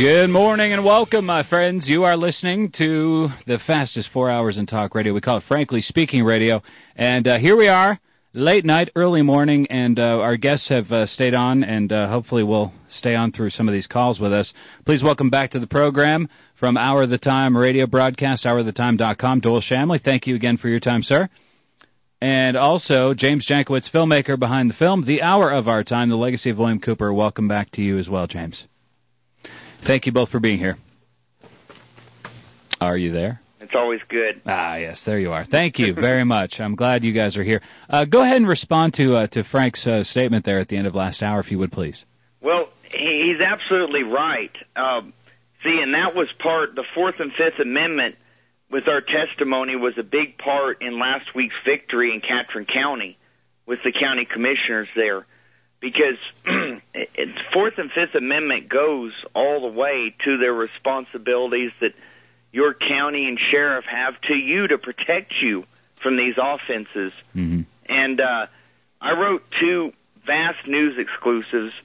Good morning and welcome, my friends. You are listening to the fastest 4 hours in talk radio. We call it Frankly Speaking Radio. And here we are, late night, early morning, and our guests have stayed on and hopefully will stay on through some of these calls with us. Please welcome back to the program from Hour of the Time radio broadcast, houroftetime.com, Doyle Shamley. Thank you again for your time, sir. And also, James Jankowicz, filmmaker behind the film, The Hour of Our Time, The Legacy of William Cooper. Welcome back to you as well, James. Thank you both for being here. Are you there? It's always good. Ah, yes, there you are. Thank you very much. I'm glad you guys are here. Go ahead and respond to Frank's statement there at the end of last hour, if you would, please. Well, he's absolutely right. See, and that was the Fourth and Fifth Amendment with our testimony was a big part in last week's victory in Catron County with the county commissioners there. Because Fourth and Fifth Amendment goes all the way to their responsibilities that your county and sheriff have to you to protect you from these offenses. Mm-hmm. And I wrote 2 vast news exclusives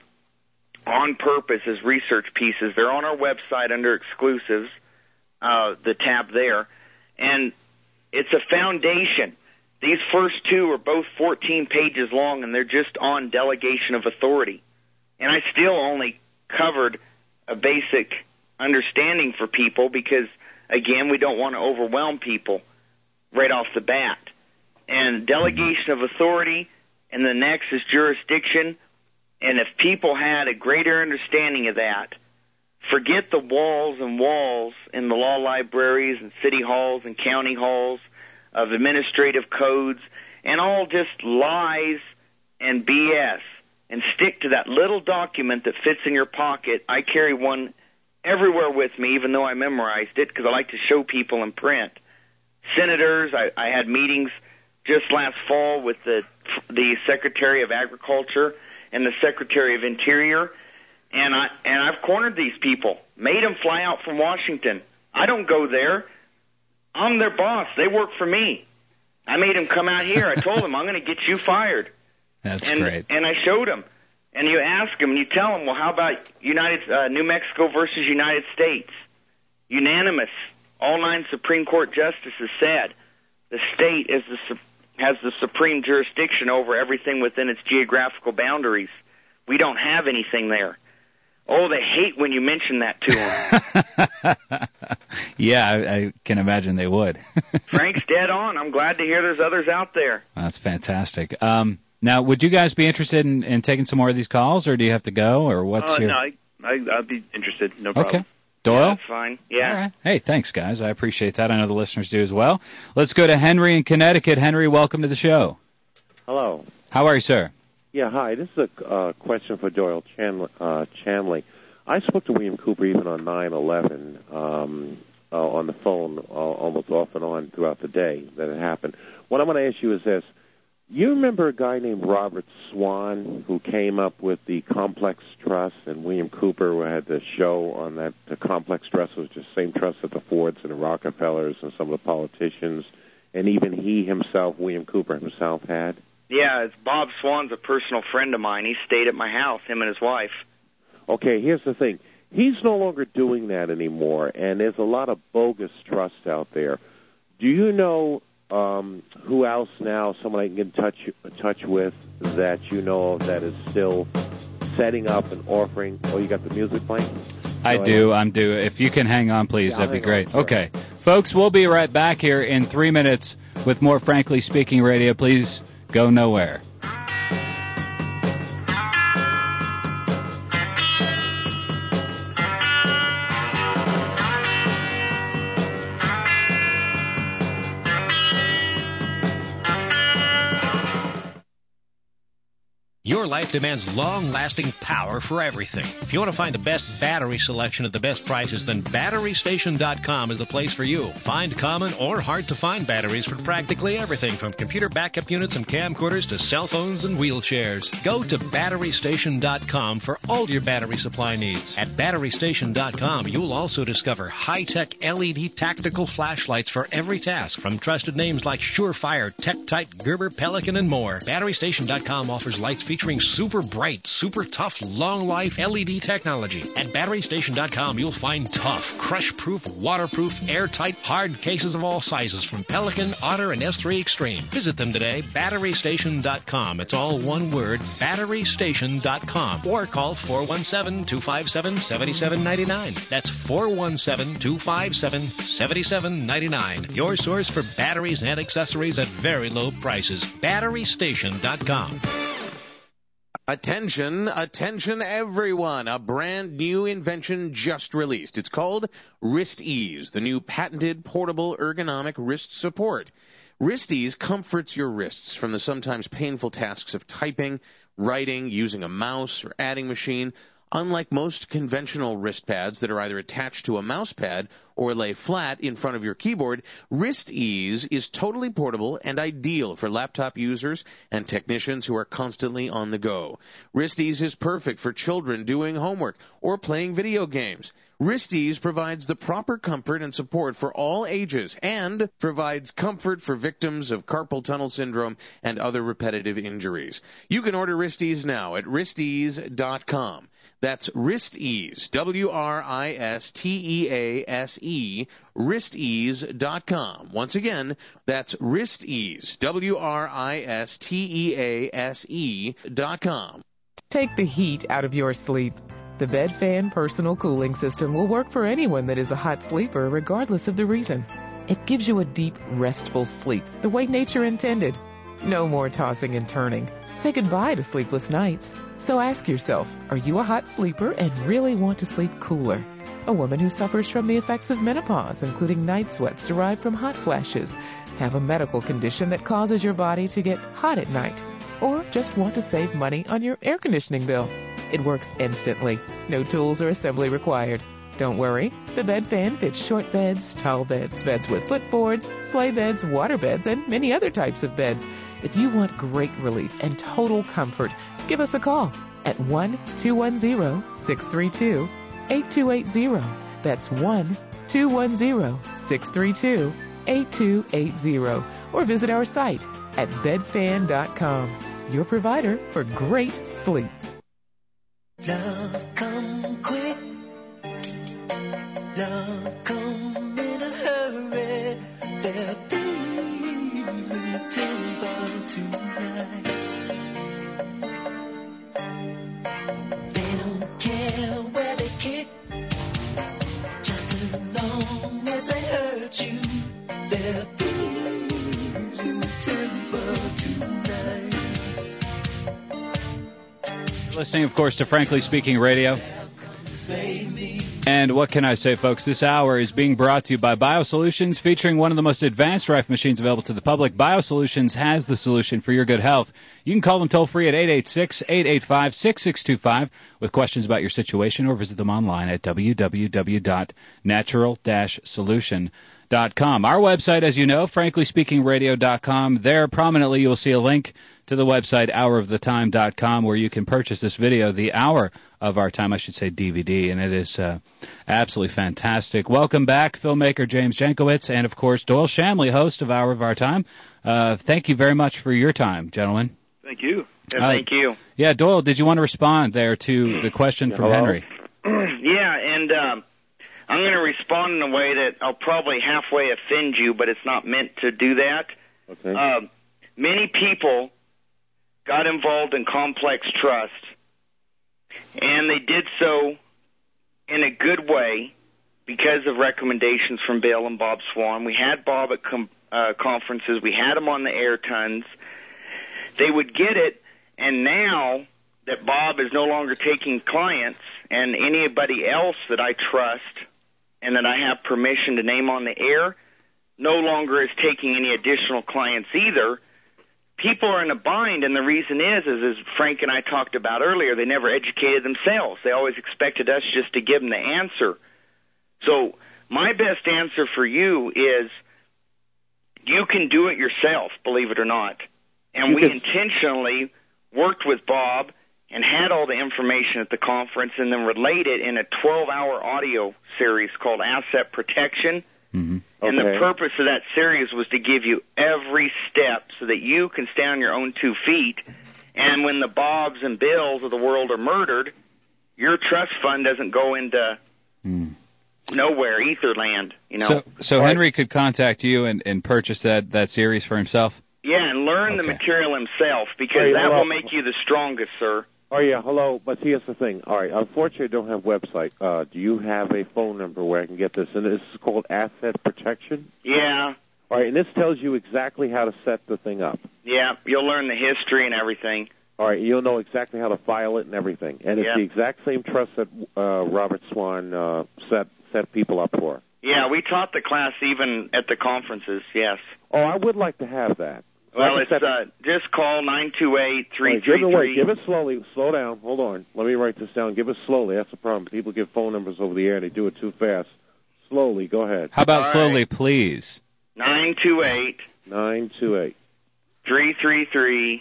on purpose as research pieces. They're on our website under exclusives, the tab there. And it's a foundation. These first 2 are both 14 pages long, and they're just on delegation of authority. And I still only covered a basic understanding for people because, again, we don't want to overwhelm people right off the bat. And delegation of authority, and the next is jurisdiction. And if people had a greater understanding of that, forget the walls and walls in the law libraries and city halls and county halls of administrative codes, and all just lies and BS, and stick to that little document that fits in your pocket. I carry one everywhere with me, even though I memorized it, because I like to show people in print. Senators, I had meetings just last fall with the Secretary of Agriculture and the Secretary of Interior, and I've cornered these people, made them fly out from Washington. I don't go there. I'm their boss. They work for me. I made them come out here. I told them, I'm going to get you fired. That's great. And I showed them. And you ask them, and you tell them, well, how about New Mexico versus United States? Unanimous. All 9 Supreme Court justices said the state has the supreme jurisdiction over everything within its geographical boundaries. We don't have anything there. Oh, they hate when you mention that to them. Yeah, I can imagine they would. Frank's dead on. I'm glad to hear there's others out there. That's fantastic. Now, would you guys be interested in taking some more of these calls, or do you have to go, or what's your... No, I'd be interested. No problem. Okay. Doyle? Yeah, that's fine. Yeah. All right. Hey, thanks, guys. I appreciate that. I know the listeners do as well. Let's go to Henry in Connecticut. Henry, welcome to the show. Hello. How are you, sir? Yeah, hi. This is a question for Doyle Shamley. I spoke to William Cooper even on 9/11 on the phone almost off and on throughout the day that it happened. What I'm going to ask you is this. You remember a guy named Robert Swan who came up with the Complex Trust, and William Cooper had the show on that. The Complex Trust was just the same trust that the Fords and the Rockefellers and some of the politicians, and even he himself, William Cooper himself, had? Yeah, it's Bob Swan's a personal friend of mine. He stayed at my house, him and his wife. Okay, here's the thing. He's no longer doing that anymore, and there's a lot of bogus trusts out there. Do you know who else now, someone I can get in touch with that you know of that is still setting up and offering? Oh, you got the music playing? I do. I'm due. If you can hang on, please, that'd be great. Sure. Okay. Folks, we'll be right back here in 3 minutes with more Frankly Speaking Radio. Please go nowhere. Your life demands long-lasting power for everything. If you want to find the best battery selection at the best prices, then BatteryStation.com is the place for you. Find common or hard-to-find batteries for practically everything from computer backup units and camcorders to cell phones and wheelchairs. Go to BatteryStation.com for all your battery supply needs. At BatteryStation.com, you'll also discover high-tech LED tactical flashlights for every task from trusted names like Surefire, TechTite, Gerber, Pelican, and more. BatteryStation.com offers lights featuring featuring super bright, super tough, long-life LED technology. At BatteryStation.com, you'll find tough, crush-proof, waterproof, airtight, hard cases of all sizes from Pelican, Otter, and S3 Extreme. Visit them today, BatteryStation.com. It's all one word, BatteryStation.com. Or call 417-257-7799. That's 417-257-7799. Your source for batteries and accessories at very low prices. BatteryStation.com. Attention, attention everyone. A brand new invention just released. It's called Wrist Ease, the new patented portable ergonomic wrist support. Wrist Ease comforts your wrists from the sometimes painful tasks of typing, writing, using a mouse, or adding machine. Unlike most conventional wrist pads that are either attached to a mouse pad or lay flat in front of your keyboard, Wrist Ease is totally portable and ideal for laptop users and technicians who are constantly on the go. Wrist Ease is perfect for children doing homework or playing video games. Wrist Ease provides the proper comfort and support for all ages and provides comfort for victims of carpal tunnel syndrome and other repetitive injuries. You can order Wrist Ease now at wristease.com. That's Wrist Ease, WRISTEASE, wristease.com. Once again, that's Wrist Ease, WRISTEASE.com. Take the heat out of your sleep. The Bed Fan Personal Cooling System will work for anyone that is a hot sleeper, regardless of the reason. It gives you a deep, restful sleep, the way nature intended. No more tossing and turning. Say goodbye to sleepless nights. So ask yourself, are you a hot sleeper and really want to sleep cooler? A woman who suffers from the effects of menopause, including night sweats derived from hot flashes, have a medical condition that causes your body to get hot at night, or just want to save money on your air conditioning bill. It works instantly. No tools or assembly required. Don't worry, the Bed Fan fits short beds, tall beds, beds with footboards, sleigh beds, water beds, and many other types of beds. If you want great relief and total comfort, give us a call at 1-210-632-8280. That's 1-210-632-8280. Or visit our site at bedfan.com, your provider for great sleep. Love come quick, love come in a hurry. There are thieves in the temple tonight. They don't care where they kick, just as long as they hurt you. There are thieves in the temple tonight. Listening, of course, to Frankly Speaking Radio. And what can I say, folks? This hour is being brought to you by BioSolutions, featuring one of the most advanced rifle machines available to the public. BioSolutions has the solution for your good health. You can call them toll-free at 886-885-6625 with questions about your situation, or visit them online at www.natural-solution.com. Our website, as you know, franklyspeakingradio.com. There, prominently, you'll see a link to the website, hourofthetime.com, where you can purchase this video, the Hour of Our Time, I should say DVD, and it is absolutely fantastic. Welcome back, filmmaker James Jankowicz, and, of course, Doyle Shamley, host of Hour of Our Time. Thank you very much for your time, gentlemen. Thank you. Yeah, thank you. Yeah, Doyle, did you want to respond there to the question from Henry? Yeah, and I'm going to respond in a way that I'll probably halfway offend you, but it's not meant to do that. Okay. Many people got involved in complex trust, and they did so in a good way because of recommendations from Bill and Bob Swan. We had Bob at conferences. We had him on the air tons. They would get it, and now that Bob is no longer taking clients, and anybody else that I trust and that I have permission to name on the air no longer is taking any additional clients either, people are in a bind, and the reason is as Frank and I talked about earlier, they never educated themselves. They always expected us just to give them the answer. So my best answer for you is you can do it yourself, believe it or not. And we intentionally worked with Bob and had all the information at the conference and then relayed it in a 12-hour audio series called Asset Protection. Mm-hmm. And the purpose of that series was to give you every step so that you can stand on your own 2 feet And when the Bobs and Bills of the world are murdered, your trust fund doesn't go into nowhere, etherland, you know. So Henry could contact you and purchase that series for himself? Yeah, and learn the material himself, because that will make you the strongest, sir. Oh, yeah, hello. But here's the thing. All right, unfortunately, I don't have a website. Do you have a phone number where I can get this? And this is called Asset Protection? Yeah. All right, and this tells you exactly how to set the thing up. Yeah, you'll learn the history and everything. All right, you'll know exactly how to file it and everything. And it's the exact same trust that Robert Swan set people up for. Yeah, we taught the class even at the conferences, yes. Oh, I would like to have that. Well, it's just call 928-333. Give it slowly. Slow down. Hold on. Let me write this down. Give it slowly. That's the problem. People give phone numbers over the air and they do it too fast. Slowly. Go ahead. How about slowly, please? 928. 333.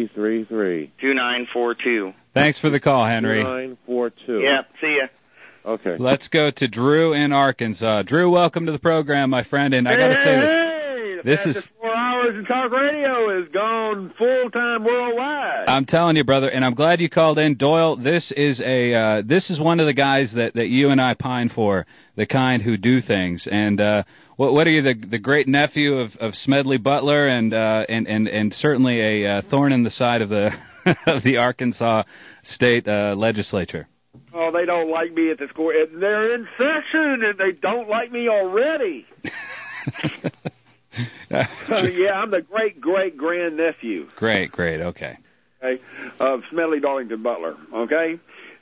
2942. Thanks for the call, Henry. 2942. Yep, see ya. Okay. Let's go to Drew in Arkansas. Drew, welcome to the program, my friend. And I got to say this is 4 hours in talk radio is gone full-time worldwide. I'm telling you, brother, and I'm glad you called in. Doyle, this is one of the guys that you and I pine for, the kind who do things. And what are you, the great nephew of Smedley Butler, and certainly a thorn in the side of the of the Arkansas State Legislature? Oh, they don't like me at the school. They're in session, and they don't like me already. Yeah, I'm the great-great-grand-nephew. Great, okay. Of Smedley Darlington Butler, okay?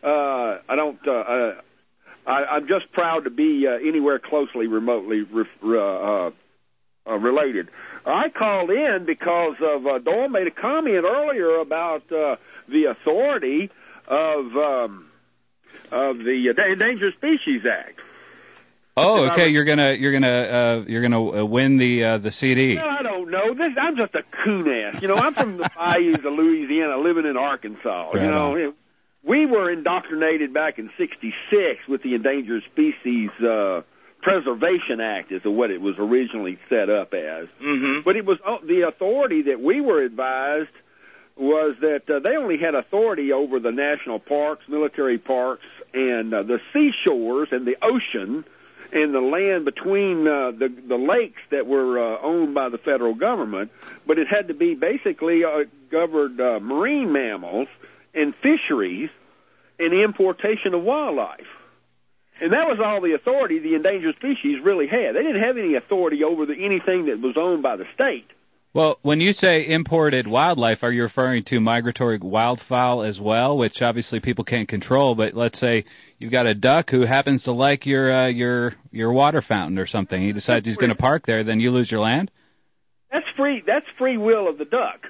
I'm just proud to be anywhere closely, remotely related. I called in because of Doyle made a comment earlier about the authority of the Endangered Species Act. Oh, okay. You're gonna win the CD. Well, I don't know. I'm just a coon-ass. You know, I'm from the bayous of Louisiana, living in Arkansas. Right you know, we were indoctrinated back in '66 with the Endangered Species Preservation Act, is what it was originally set up as. Mm-hmm. But it was the authority that we were advised was that they only had authority over the national parks, military parks, and the seashores and the ocean and the land between the lakes that were owned by the federal government. But it had to be basically governed marine mammals and fisheries and the importation of wildlife. And that was all the authority the endangered species really had. They didn't have any authority over anything that was owned by the state. Well, when you say imported wildlife, are you referring to migratory wildfowl as well, which obviously people can't control? But let's say you've got a duck who happens to like your water fountain or something. He decides he's going to park there, then you lose your land? That's free will of the duck.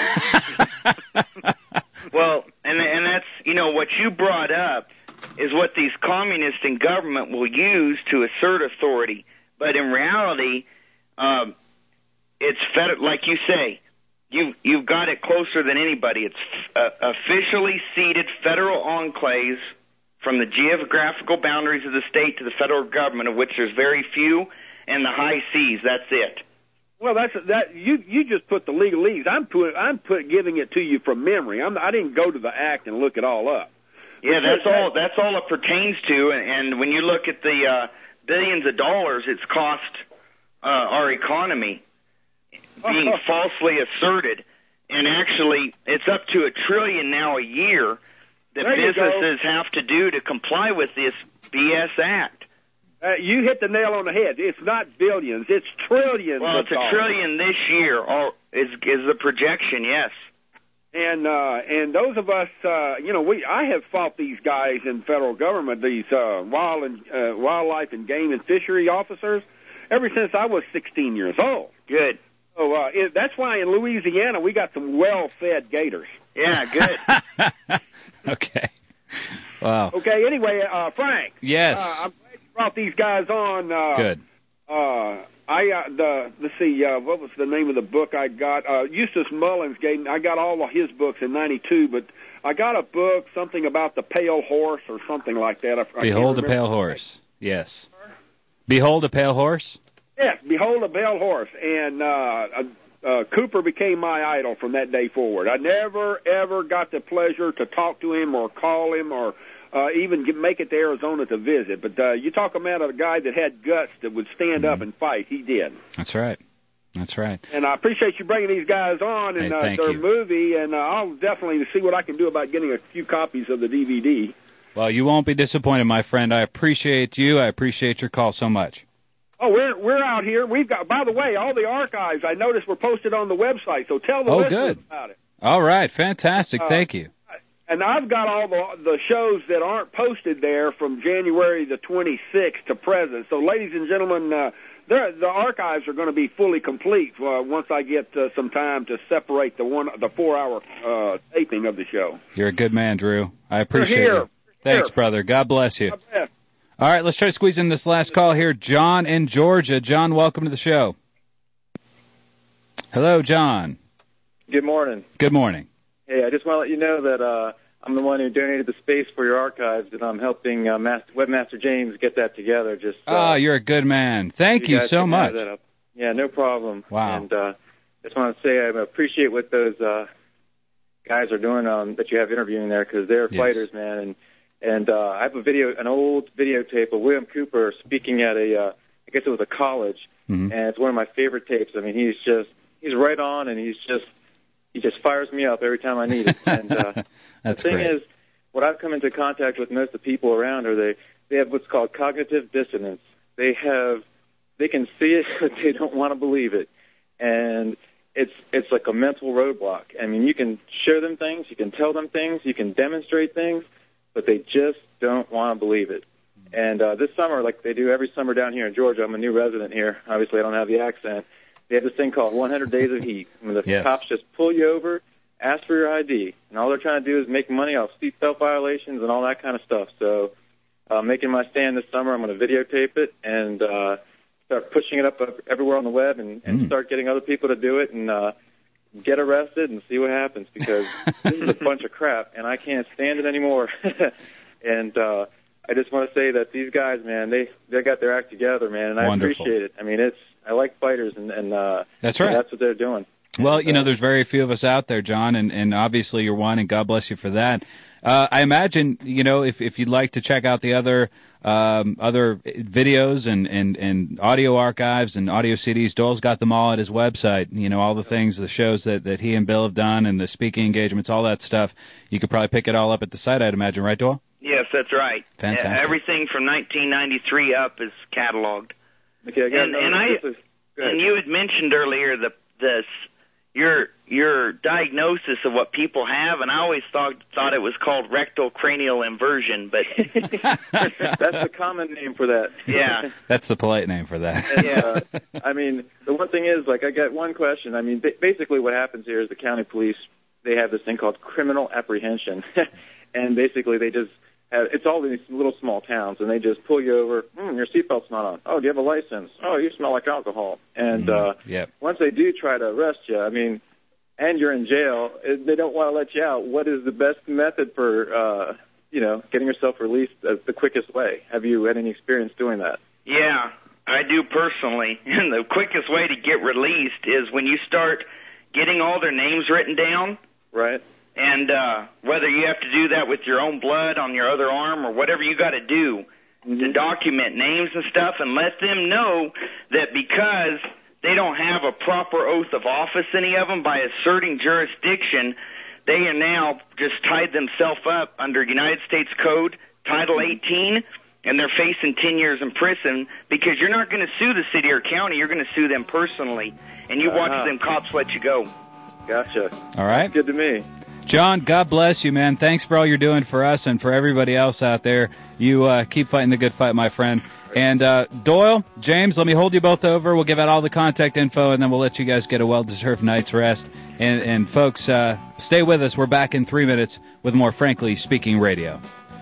Well, and that's, you know, what you brought up is what these communists in government will use to assert authority. But in reality, it's like you say, you've got it closer than anybody. It's officially ceded federal enclaves from the geographical boundaries of the state to the federal government, of which there's very few, and the high seas. That's it. Well, you just put the legalese. I'm giving it to you from memory. I didn't go to the act and look it all up. Yeah, that's all it pertains to. And when you look at the billions of dollars it's cost our economy being falsely asserted, and actually it's up to $1 trillion now a year that businesses have to do to comply with this BS Act. You hit the nail on the head. It's not billions, it's trillions. Well, it's $1 trillion this year, is the projection, yes. And those of us, I have fought these guys in federal government, these wildlife and game and fishery officers, ever since I was 16 years old. Good. So that's why in Louisiana we got some well-fed gators. Yeah, good. Okay. Wow. Okay. Anyway, Frank. Yes. I'm glad you brought these guys on. Good. Let's see, what was the name of the book I got? Eustace Mullins I got all of his books in '92, but I got a book, something about the pale horse or something like that. Behold a pale horse. Yes. Behold a pale horse? Yes, Behold a Pale Horse. And Cooper became my idol from that day forward. I never, ever got the pleasure to talk to him or call him or even make it to Arizona to visit. But you talk about a guy that had guts that would stand up and fight. He did. That's right. That's right. And I appreciate you bringing these guys on and thank their you. movie, and I'll definitely see what I can do about getting a few copies of the DVD. Well, you won't be disappointed, my friend. I appreciate you. I appreciate your call so much. Oh, we're out here. We've got, by the way, all the archives I noticed were posted on the website, so tell the listeners about it. All right. Fantastic. Thank you. And I've got all the shows that aren't posted there from January the 26th to present. So, ladies and gentlemen, the archives are going to be fully complete once I get some time to separate the 4-hour taping of the show. You're a good man, Drew. I appreciate it. Thanks, brother. God bless you. All right, let's try to squeeze in this last call here. John in Georgia. John, welcome to the show. Hello, John. Good morning. Good morning. Hey, I just want to let you know that I'm the one who donated the space for your archives, and I'm helping Webmaster James get that together. You're a good man. Thank you so much. Yeah, no problem. Wow. And just want to say I appreciate what those guys are doing that you have interviewing there, because they're fighters, man. And I have an old videotape of William Cooper speaking at I guess it was a college, and it's one of my favorite tapes. I mean, he's right on, and he just fires me up every time I need it. And That's the thing great. is, what I've come into contact with most of the people around are they have what's called cognitive dissonance. They can see it, but they don't want to believe it, and it's like a mental roadblock. I mean, you can show them things, you can tell them things, you can demonstrate things, but they just don't want to believe it. And this summer, like they do every summer down here in Georgia, I'm a new resident here. Obviously, I don't have the accent. They have this thing called 100 Days of Heat. I mean, the cops just pull you over, ask for your ID, and all they're trying to do is make money off seatbelt violations and all that kind of stuff. So making my stand this summer, I'm going to videotape it and start pushing it up everywhere on the web and start getting other people to do it and get arrested and see what happens, because this is a bunch of crap, and I can't stand it anymore. And I just want to say that these guys, man, they got their act together, man, and I appreciate it. I mean, I like fighters, and that's right. That's what they're doing. Well, there's very few of us out there, John, and obviously you're one, and God bless you for that. I imagine, if you'd like to check out the other videos and audio archives and audio CDs, Doyle's got them all at his website. All the things, the shows that he and Bill have done and the speaking engagements, all that stuff. You could probably pick it all up at the site, I'd imagine, right, Doyle? Yes, that's right. Fantastic. Everything from 1993 up is cataloged. Okay, and you had mentioned earlier your diagnosis of what people have, and I always thought it was called rectal cranial inversion, but that's the common name for that. Yeah, that's the polite name for that. And, I mean, the one thing is, I got one question. I mean, basically what happens here is the county police, they have this thing called criminal apprehension, and basically they just it's all these little small towns, and they just pull you over. Your seatbelt's not on. Oh, do you have a license? Oh, you smell like alcohol. And once they do try to arrest you, I mean, and you're in jail, they don't want to let you out. What is the best method for, getting yourself released the quickest way? Have you had any experience doing that? Yeah, I do personally. And the quickest way to get released is when you start getting all their names written down. Right. And whether you have to do that with your own blood on your other arm or whatever you got to do to document names and stuff, and let them know that because they don't have a proper oath of office, any of them, by asserting jurisdiction, they are now just tied themselves up under United States Code, Title 18, and they're facing 10 years in prison because you're not going to sue the city or county. You're going to sue them personally, and you watch them cops let you go. Gotcha. All right. Good to me. John, God bless you, man. Thanks for all you're doing for us and for everybody else out there. You keep fighting the good fight, my friend. And Doyle, James, let me hold you both over. We'll give out all the contact info, and then we'll let you guys get a well-deserved night's rest. And folks, stay with us. We're back in 3 minutes with more Frankly Speaking Radio.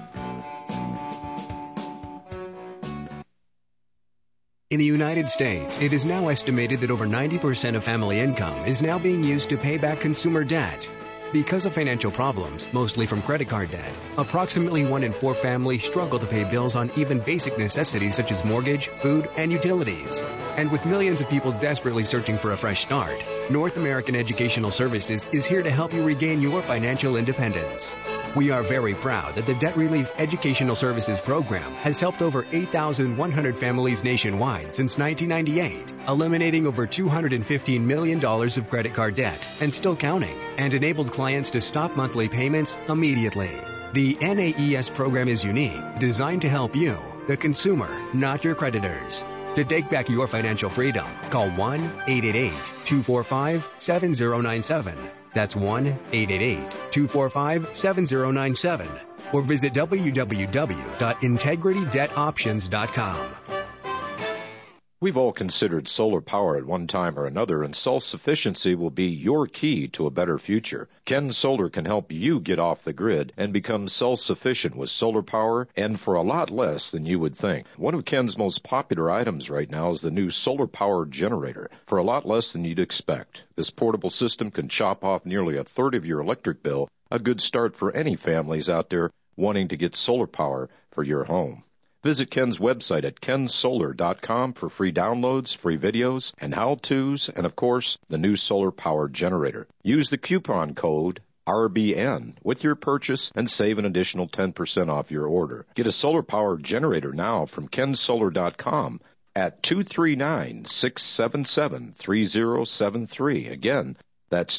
In the United States, it is now estimated that over 90% of family income is now being used to pay back consumer debt. Because of financial problems, mostly from credit card debt, approximately 1 in 4 families struggle to pay bills on even basic necessities such as mortgage, food, and utilities. And with millions of people desperately searching for a fresh start, North American Educational Services is here to help you regain your financial independence. We are very proud that the Debt Relief Educational Services Program has helped over 8,100 families nationwide since 1998, eliminating over $215 million of credit card debt and still counting, and enabled clients to stop monthly payments immediately. The NAES program is unique, designed to help you, the consumer, not your creditors. To take back your financial freedom, call 1-888-245-7097. That's 1-888-245-7097. Or visit www.integritydebtoptions.com. We've all considered solar power at one time or another, and self-sufficiency will be your key to a better future. Ken Solar can help you get off the grid and become self-sufficient with solar power, and for a lot less than you would think. One of Ken's most popular items right now is the new solar power generator, for a lot less than you'd expect. This portable system can chop off nearly a third of your electric bill, a good start for any families out there wanting to get solar power for your home. Visit Ken's website at kensolar.com for free downloads, free videos, and how-tos, and of course, the new solar power generator. Use the coupon code RBN with your purchase and save an additional 10% off your order. Get a solar power generator now from kensolar.com at 239-677-3073. Again, that's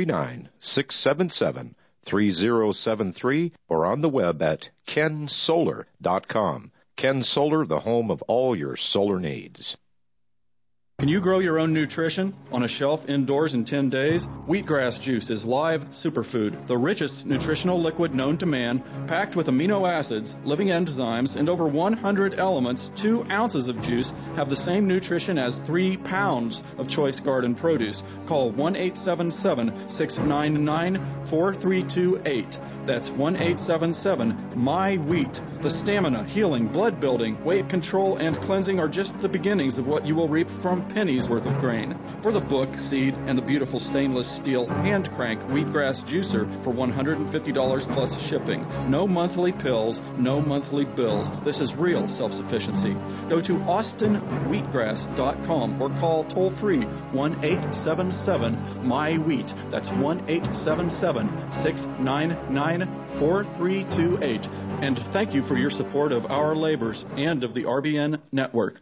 239-677-3073, or on the web at kensolar.com. Ken Solar, the home of all your solar needs. Can you grow your own nutrition on a shelf indoors in 10 days? Wheatgrass juice is live superfood, the richest nutritional liquid known to man, packed with amino acids, living enzymes, and over 100 elements. 2 ounces of juice have the same nutrition as 3 pounds of choice garden produce. Call 1-877-699-4328. That's 1-877-MY-WHEAT. The stamina, healing, blood building, weight control, and cleansing are just the beginnings of what you will reap from pennies worth of grain. For the book, seed, and the beautiful stainless steel hand crank wheatgrass juicer for $150 plus shipping. No monthly pills, no monthly bills. This is real self-sufficiency. Go to austinwheatgrass.com or call toll-free 1-877-MY-WHEAT. That's 1-877-699-4328. And thank you for your support of our labors and of the RBN network.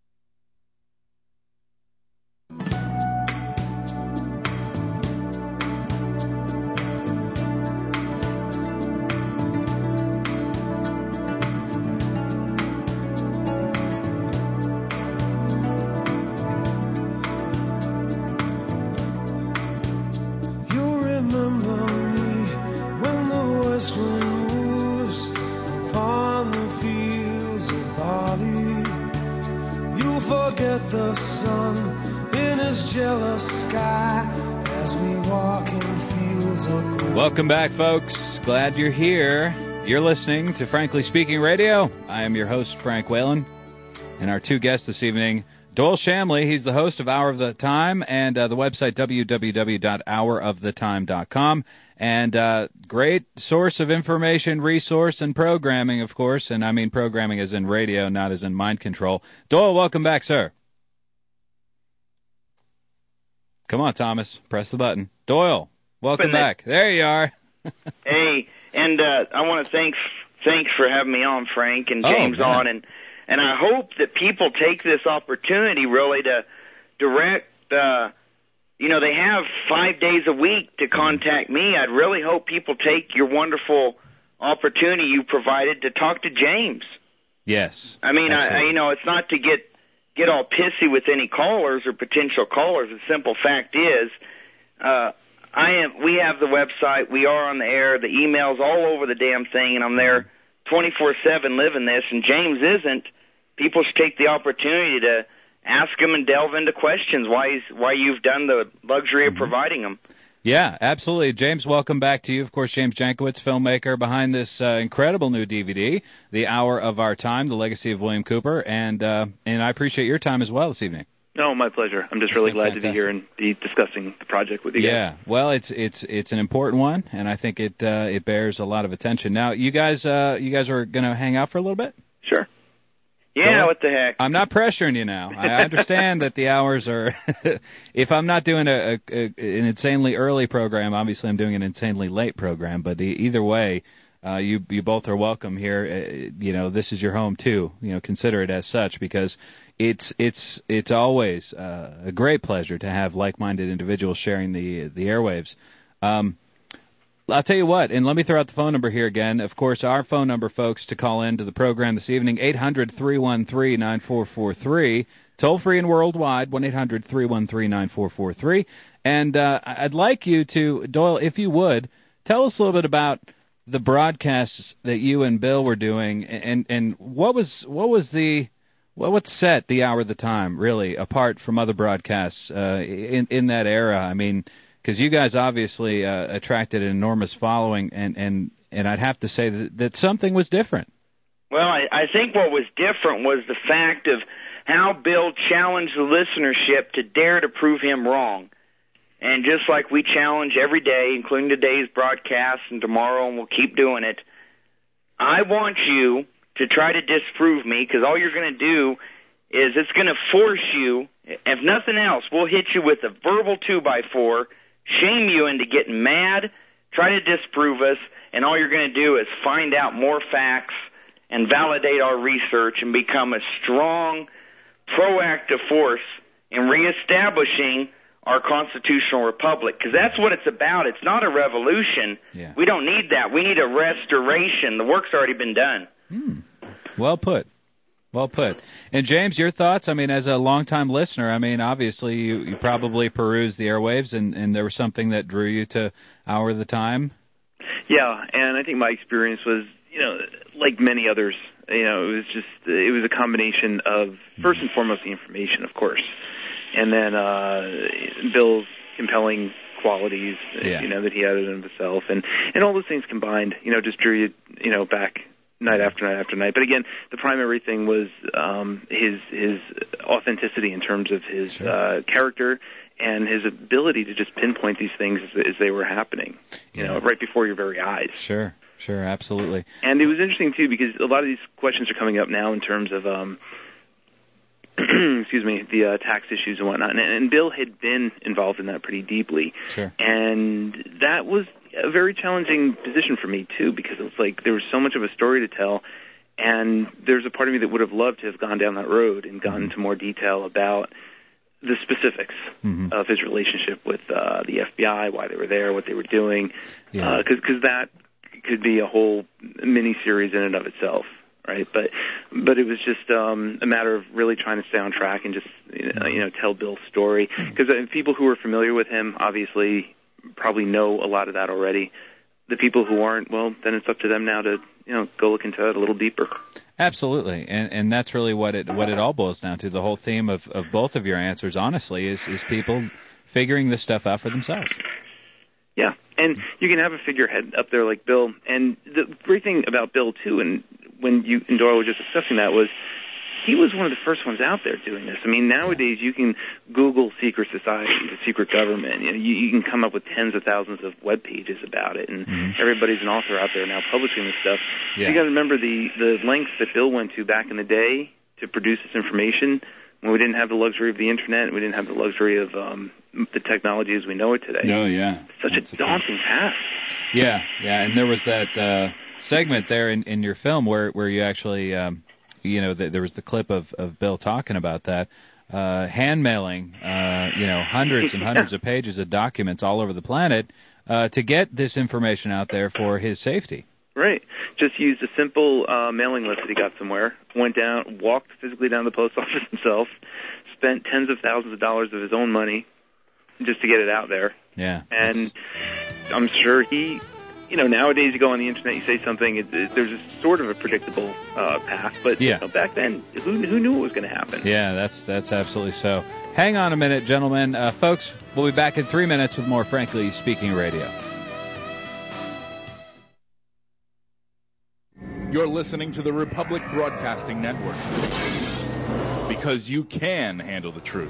The sun in his jealous sky as we walk in fields of gold. Welcome back, folks. Glad you're here. You're listening to Frankly Speaking Radio. I am your host, Frank Whalen, and our 2 guests this evening, Doyle Shamley. He's the host of Hour of the Time and the website www.hourofthetime.com. And great source of information, resource, and programming, of course. And I mean programming as in radio, not as in mind control. Doyle, welcome back, sir. Come on, Thomas. Press the button. Doyle, welcome back. There you are. Hey, and I want to thanks for having me on, Frank, and James on. And I hope that people take this opportunity really to direct, they have 5 days a week to contact me. I'd really hope people take your wonderful opportunity you provided to talk to James. Yes. I mean, it's not to get all pissy with any callers or potential callers. The simple fact is, we have the website, we are on the air, the email's all over the damn thing, and I'm there 24/7 living this, and James isn't. People should take the opportunity to ask him and delve into questions why you've done the luxury of providing them. Yeah, absolutely. James, welcome back to you. Of course, James Jankowicz, filmmaker behind this incredible new DVD, The Hour of Our Time, The Legacy of William Cooper, and I appreciate your time as well this evening. No, my pleasure. I'm just really glad to be here and be discussing the project with you guys. Yeah, well, it's an important one, and I think it bears a lot of attention. Now, you guys are going to hang out for a little bit? Sure. Yeah, Cool. what the heck? I'm not pressuring you now. I understand that the hours are. If I'm not doing an insanely early program, obviously I'm doing an insanely late program. But either way, you both are welcome here. This is your home too. Consider it as such, because it's always a great pleasure to have like-minded individuals sharing the airwaves. I'll tell you what, and let me throw out the phone number here again. Of course, our phone number, folks, to call into the program this evening, 800-313-9443. Toll-free and worldwide, 1-800-313-9443. And I'd like you to, Doyle, if you would, tell us a little bit about the broadcasts that you and Bill were doing, and what set the hour of the time, really, apart from other broadcasts in that era? I mean, because you guys obviously attracted an enormous following, and I'd have to say that something was different. Well, I think what was different was the fact of how Bill challenged the listenership to dare to prove him wrong. And just like we challenge every day, including today's broadcast and tomorrow, and we'll keep doing it, I want you to try to disprove me, because all you're going to do is it's going to force you, if nothing else, we'll hit you with a verbal 2x4, shame you into getting mad, try to disprove us, and all you're going to do is find out more facts and validate our research and become a strong, proactive force in reestablishing our constitutional republic, because that's what it's about. It's not a revolution. Yeah. We don't need that. We need a restoration. The work's already been done. Well put. Well put. And James, your thoughts? I mean, as a longtime listener, I mean, obviously you probably perused the airwaves, and there was something that drew you to Hour of the Time. Yeah, and I think my experience was, like many others, it was a combination of, first and foremost, the information, of course, and then Bill's compelling qualities, that he had in himself, and all those things combined, just drew you, back night after night after night. But again, the primary thing was his authenticity in terms of his character and his ability to just pinpoint these things as they were happening, right before your very eyes. Sure, absolutely. And it was interesting, too, because a lot of these questions are coming up now in terms of, the tax issues and whatnot. And Bill had been involved in that pretty deeply. Sure. And that was a very challenging position for me, too, because it was like there was so much of a story to tell, and there's a part of me that would have loved to have gone down that road and gone into more detail about the specifics of his relationship with the FBI, why they were there, what they were doing, because that could be a whole mini-series in and of itself, right? But it was just a matter of really trying to stay on track and just, tell Bill's story, because people who are familiar with him obviously probably know a lot of that already. The people who aren't, well, then it's up to them now to, go look into that a little deeper. Absolutely, and that's really what it all boils down to. The whole theme of both of your answers, honestly, is people figuring this stuff out for themselves. Yeah, and you can have a figurehead up there like Bill. And the great thing about Bill, too, and when you and Doyle were just discussing that, was he was one of the first ones out there doing this. I mean, nowadays you can Google secret society, the secret government. You can come up with tens of thousands of web pages about it, and everybody's an author out there now publishing this stuff. Yeah. You got to remember the lengths that Bill went to back in the day to produce this information, when we didn't have the luxury of the internet, we didn't have the luxury of the technology as we know it today. Oh, yeah. Such a daunting task. Yeah, and there was that segment there in your film where you actually, there was the clip of Bill talking about that, hand mailing, hundreds and hundreds of pages of documents all over the planet to get this information out there for his safety. Right. Just used a simple mailing list that he got somewhere, went down, walked physically down to the post office himself, spent tens of thousands of dollars of his own money just to get it out there. Yeah. And I'm sure he, nowadays you go on the internet, you say something, there's a sort of a predictable path, but back then, who knew what was going to happen? Yeah, that's absolutely so. Hang on a minute, gentlemen. Folks, we'll be back in 3 minutes with more Frankly Speaking Radio. You're listening to the Republic Broadcasting Network. because you can handle the truth.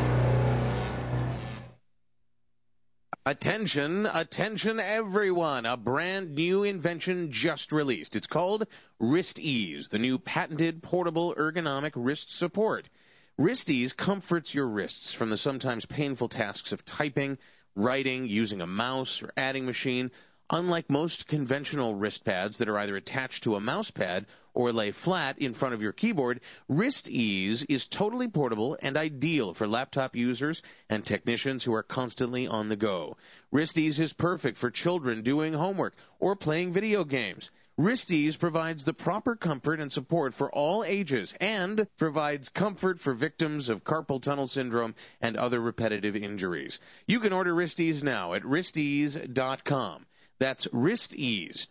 Attention, attention everyone. A brand new invention just released. It's called Wrist Ease, the new patented portable ergonomic wrist support. Wrist Ease comforts your wrists from the sometimes painful tasks of typing, writing, using a mouse, or adding machine. Unlike most conventional wrist pads that are either attached to a mouse pad or lay flat in front of your keyboard, Wrist Ease is totally portable and ideal for laptop users and technicians who are constantly on the go. Wrist Ease is perfect for children doing homework or playing video games. Wrist Ease provides the proper comfort and support for all ages and provides comfort for victims of carpal tunnel syndrome and other repetitive injuries. You can order Wrist Ease now at wristease.com. That's Wrist Ease,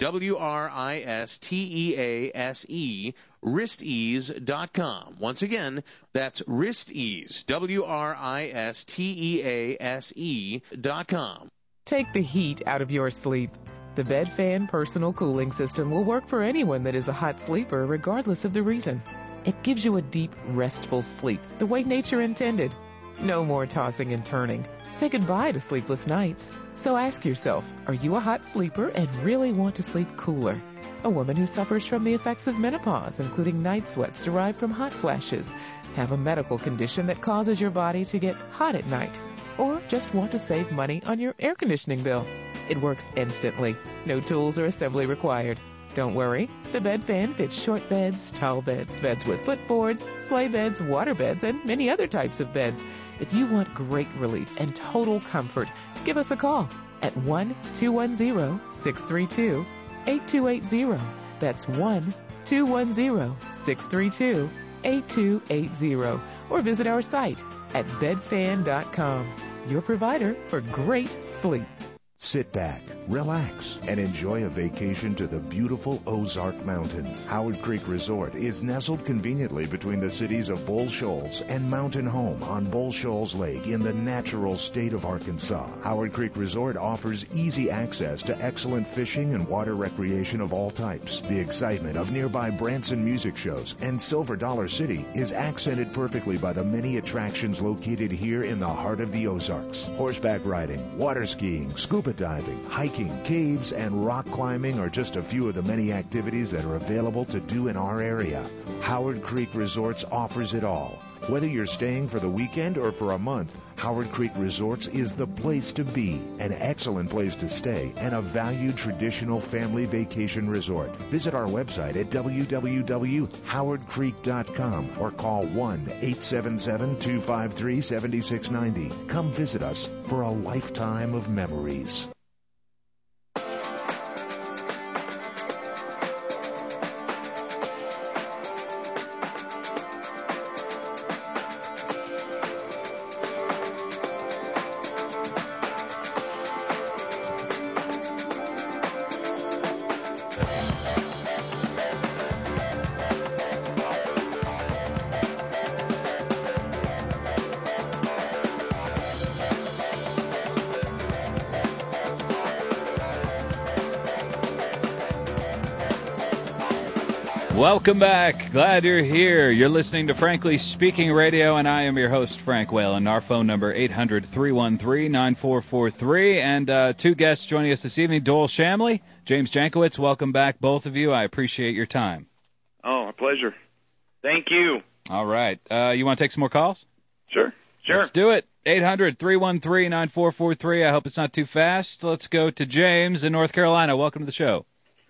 WRISTEASE, wristease.com. Once again, that's Wrist Ease, WRISTEASE.com. Take the heat out of your sleep. The Bed Fan personal cooling system will work for anyone that is a hot sleeper, regardless of the reason. It gives you a deep, restful sleep, the way nature intended. No more tossing and turning. Say goodbye to sleepless nights. So ask yourself, are you a hot sleeper and really want to sleep cooler? A woman who suffers from the effects of menopause, including night sweats derived from hot flashes, have a medical condition that causes your body to get hot at night, or just want to save money on your air conditioning bill. It works instantly. No tools or assembly required. Don't worry, the Bed Fan fits short beds, tall beds, beds with footboards, sleigh beds, water beds, and many other types of beds. If you want great relief and total comfort, give us a call at 1-210-632-8280. That's 1-210-632-8280. Or visit our site at bedfan.com. Your provider for great sleep. Sit back, relax, and enjoy a vacation to the beautiful Ozark Mountains. Howard Creek Resort is nestled conveniently between the cities of Bull Shoals and Mountain Home on Bull Shoals Lake in the natural state of Arkansas. Howard Creek Resort offers easy access to excellent fishing and water recreation of all types. The excitement of nearby Branson music shows and Silver Dollar City is accented perfectly by the many attractions located here in the heart of the Ozarks. Horseback riding, water skiing, scuba diving, hiking, caves, and rock climbing are just a few of the many activities that are available to do in our area. Howard Creek Resorts offers it all. Whether you're staying for the weekend or for a month, Howard Creek Resorts is the place to be, an excellent place to stay, and a valued traditional family vacation resort. Visit our website at www.howardcreek.com or call 1-877-253-7690. Come visit us for a lifetime of memories. Welcome back. Glad you're here. You're listening to Frankly Speaking Radio, and I am your host, Frank Whalen. Our phone number, 800-313-9443. And two guests joining us this evening, Doyle Shamley, James Jankowitz. Welcome back, both of you. I appreciate your time. Oh, a pleasure. Thank you. All right. You want to take some more calls? Sure. Let's do it. 800-313-9443. I hope it's not too fast. Let's go to James in North Carolina. Welcome to the show.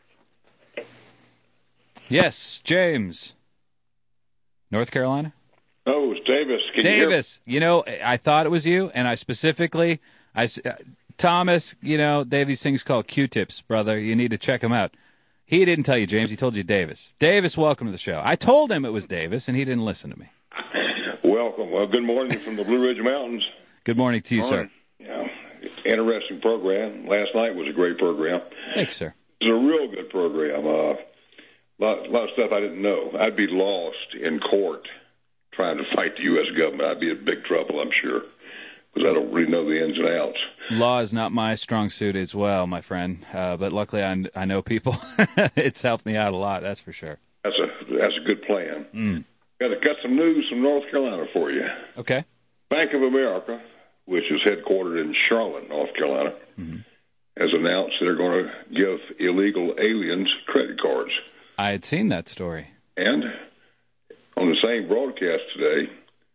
Yes, James. North Carolina? Oh, it's Davis. Can Davis. You know, I thought it was you, and I specifically, Thomas, you know, they have these things called Q-tips, brother. You need to check them out. He didn't tell you James. He told you Davis. Davis, welcome to the show. I told him it was Davis, and he didn't listen to me. Welcome. Well, good morning from the Blue Ridge Mountains. Good morning to you, sir. Yeah, interesting program. Last night was a great program. Thanks, sir. It was a real good program. A lot of stuff I didn't know. I'd be lost in court trying to fight the U.S. government. I'd be in big trouble, I'm sure, because I don't really know the ins and outs. Law is not my strong suit as well, my friend. But luckily, I know people. It's helped me out a lot. That's for sure. That's a good plan. Got some news from North Carolina for you. Okay. Bank of America, which is headquartered in Charlotte, North Carolina, has announced they're going to give illegal aliens credit cards. I had seen that story. And on the same broadcast today,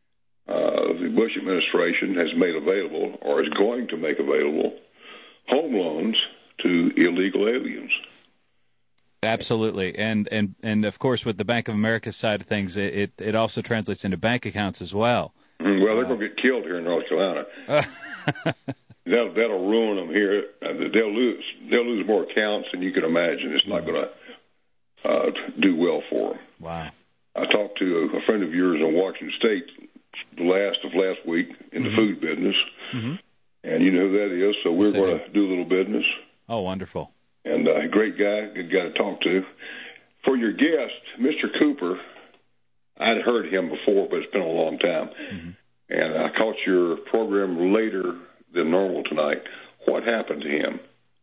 the Bush administration has made available, or is going to make available, home loans to illegal aliens. Absolutely, and of course, with the Bank of America side of things, it also translates into bank accounts as well. Well, they're going to get killed here in North Carolina. That'll ruin them here. They'll lose more accounts than you can imagine. It's not going to do well for them. Wow. I talked to a friend of yours in Washington State last week in the food business, and you know who that is. So we're going to do a little business. Oh, wonderful. And a great guy, good guy to talk to. For your guest, Mr. Cooper, I'd heard him before, but it's been a long time. And I caught your program later than normal tonight. What happened to him?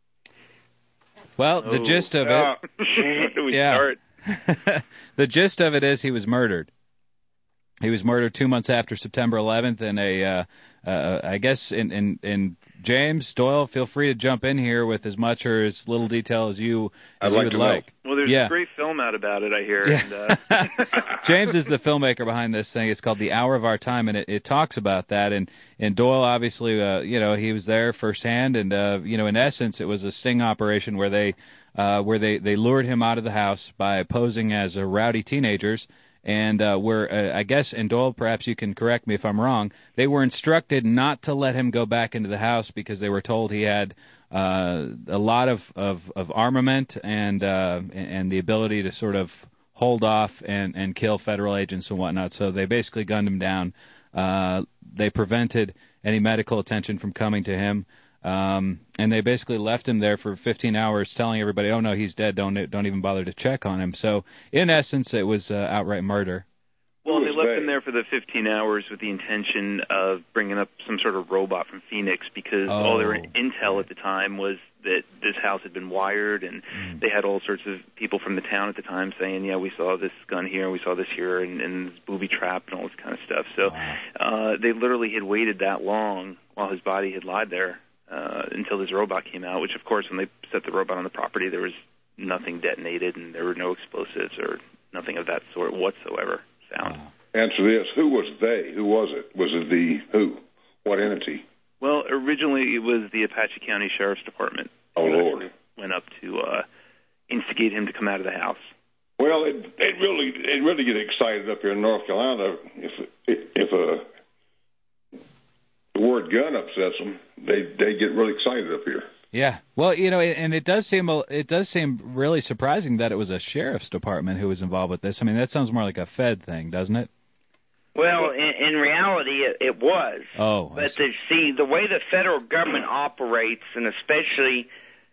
Well, the gist of it... Start? The gist of it is he was murdered. He was murdered 2 months after September 11th in I guess, in James Doyle, feel free to jump in here with as much or as little detail as you would like. Well, there's a great film out about it, I hear. Yeah. And, James is the filmmaker behind this thing. It's called The Hour of Our Time, and it talks about that. And Doyle, obviously, he was there firsthand, and in essence, it was a sting operation where they lured him out of the house by posing as rowdy teenagers. And I guess, and Doyle, perhaps you can correct me if I'm wrong, they were instructed not to let him go back into the house because they were told he had a lot of armament and the ability to sort of hold off and kill federal agents and whatnot. So they basically gunned him down. They prevented any medical attention from coming to him. And they basically left him there for 15 hours telling everybody, oh, no, he's dead. Don't even bother to check on him. So, in essence, it was outright murder. Well, they left him there for the 15 hours with the intention of bringing up some sort of robot from Phoenix because all their intel at the time was that this house had been wired, and they had all sorts of people from the town at the time saying, yeah, we saw this gun here, and we saw this here, and this booby trap and all this kind of stuff. So they literally had waited that long while his body had lied there. Until this robot came out, which, of course, when they set the robot on the property, there was nothing detonated and there were no explosives or nothing of that sort whatsoever found. Answer this. Who was they? Who was it? Was it the who? What entity? Well, originally it was the Apache County Sheriff's Department. Oh, Lord. Went up to instigate him to come out of the house. Well, they'd really get excited up here in North Carolina if the word gun upsets them. They get really excited up here. Yeah, well, and it does seem really surprising that it was a sheriff's department who was involved with this. I mean, that sounds more like a Fed thing, doesn't it? Well, in reality, it was. Oh, but the way the federal government operates, and especially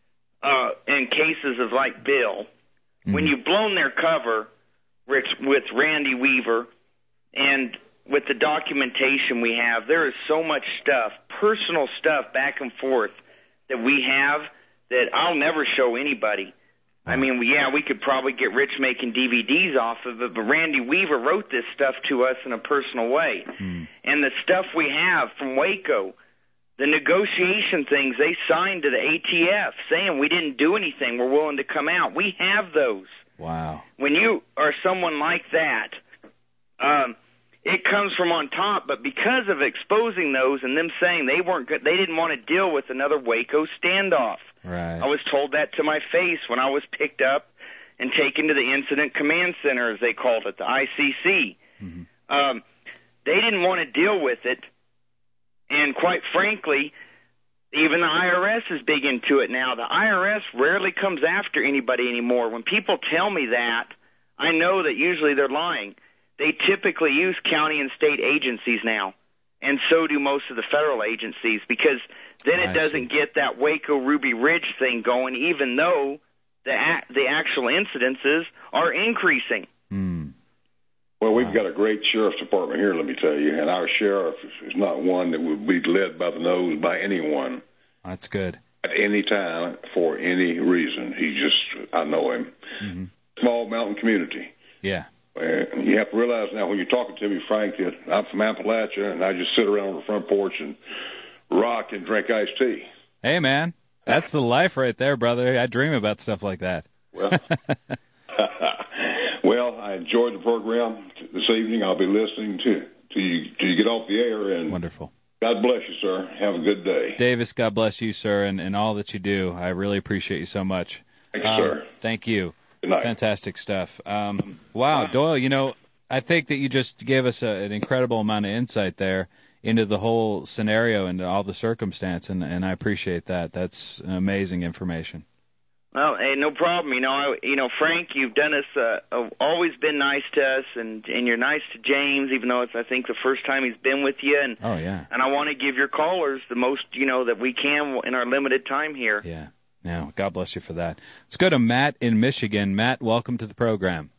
in cases of like Bill, when you've blown their cover with Randy Weaver and with the documentation we have, there is so much stuff, personal stuff back and forth that we have that I'll never show anybody. I mean, we could probably get rich making DVDs off of it, but Randy Weaver wrote this stuff to us in a personal way. And the stuff we have from Waco, the negotiation things they signed to the ATF saying we didn't do anything, we're willing to come out. We have those. Wow. When you are someone like that, it comes from on top, but because of exposing those and them saying they weren't good, they didn't want to deal with another Waco standoff. Right. I was told that to my face when I was picked up and taken to the Incident Command Center, as they called it, the ICC. They didn't want to deal with it, and quite frankly, even the IRS is big into it now. The IRS rarely comes after anybody anymore. When people tell me that, I know that usually they're lying. They typically use county and state agencies now, and so do most of the federal agencies, because then it doesn't get that Waco Ruby Ridge thing going, even though the actual incidences are increasing. Well, we've got a great sheriff's department here, let me tell you, and our sheriff is not one that would be led by the nose by anyone. That's good. At any time, for any reason. I know him. Small mountain community. Yeah. You have to realize now when you're talking to me, Frank, that I'm from Appalachia, and I just sit around on the front porch and rock and drink iced tea. Hey, man, that's the life right there, brother. I dream about stuff like that. Well, well, I enjoyed the program this evening. I'll be listening to you get off the air. And wonderful. God bless you, sir. Have a good day. Davis, God bless you, sir, and all that you do. I really appreciate you so much. Thanks, sir. Thank you. Good night. Fantastic stuff. Wow, Doyle, I think that you just gave us an incredible amount of insight there into the whole scenario and all the circumstance, and I appreciate that. That's amazing information. Well, hey, no problem. Frank, you've done us, always been nice to us, and you're nice to James, even though it's, I think, the first time he's been with you. And oh yeah. And I want to give your callers the most, that we can in our limited time here. Yeah. Now, God bless you for that. Let's go to Matt in Michigan. Matt, welcome to the program.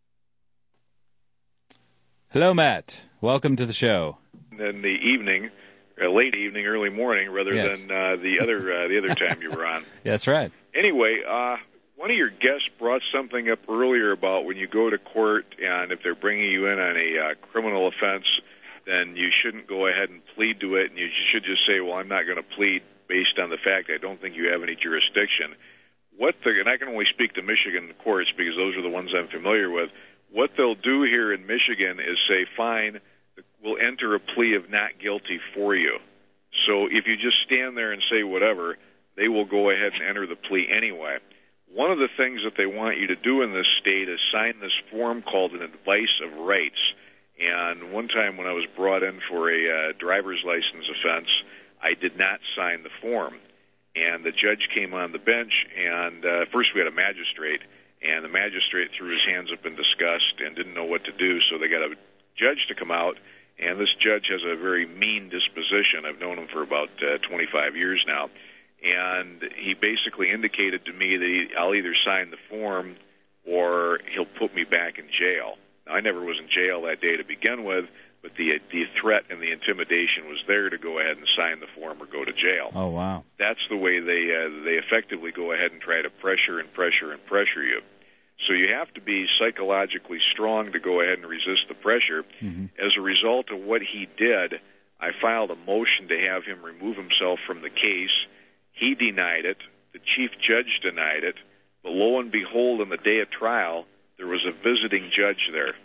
Hello, Matt. Welcome to the show. In the evening, late evening, early morning, rather than the other time you were on. Yeah, that's right. Anyway, one of your guests brought something up earlier about when you go to court and if they're bringing you in on a criminal offense, then you shouldn't go ahead and plead to it, and you should just say, well, I'm not going to plead based on the fact I don't think you have any jurisdiction. And I can only speak to Michigan courts because those are the ones I'm familiar with. What they'll do here in Michigan is say, fine, we'll enter a plea of not guilty for you. So if you just stand there and say whatever, they will go ahead and enter the plea anyway. One of the things that they want you to do in this state is sign this form called an advice of rights. And one time when I was brought in for a driver's license offense, I did not sign the form. And the judge came on the bench, and first we had a magistrate, and the magistrate threw his hands up in disgust and didn't know what to do, so they got a judge to come out, and this judge has a very mean disposition. I've known him for about 25 years now, and he basically indicated to me that I'll either sign the form or he'll put me back in jail. Now, I never was in jail that day to begin with, but the threat and the intimidation was there to go ahead and sign the form or go to jail. Oh, wow. That's the way they effectively go ahead and try to pressure you. So you have to be psychologically strong to go ahead and resist the pressure. Mm-hmm. As a result of what he did, I filed a motion to have him remove himself from the case. He denied it. The chief judge denied it. But lo and behold, on the day of trial, there was a visiting judge there.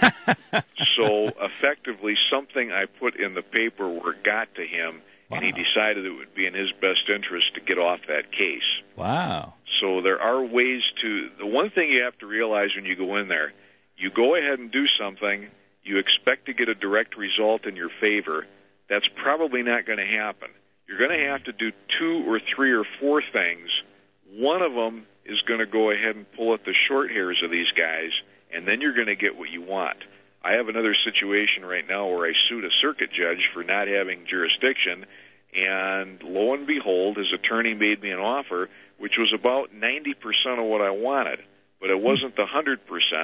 So effectively, something I put in the paperwork got to him, and he decided it would be in his best interest to get off that case. Wow. So there are ways to... The one thing you have to realize when you go in there, you go ahead and do something, you expect to get a direct result in your favor. That's probably not going to happen. You're going to have to do 2 or 3 or 4 things. One of them is going to go ahead and pull at the short hairs of these guys, and then you're going to get what you want. I have another situation right now where I sued a circuit judge for not having jurisdiction, and lo and behold, his attorney made me an offer which was about 90% of what I wanted, but it wasn't the 100%,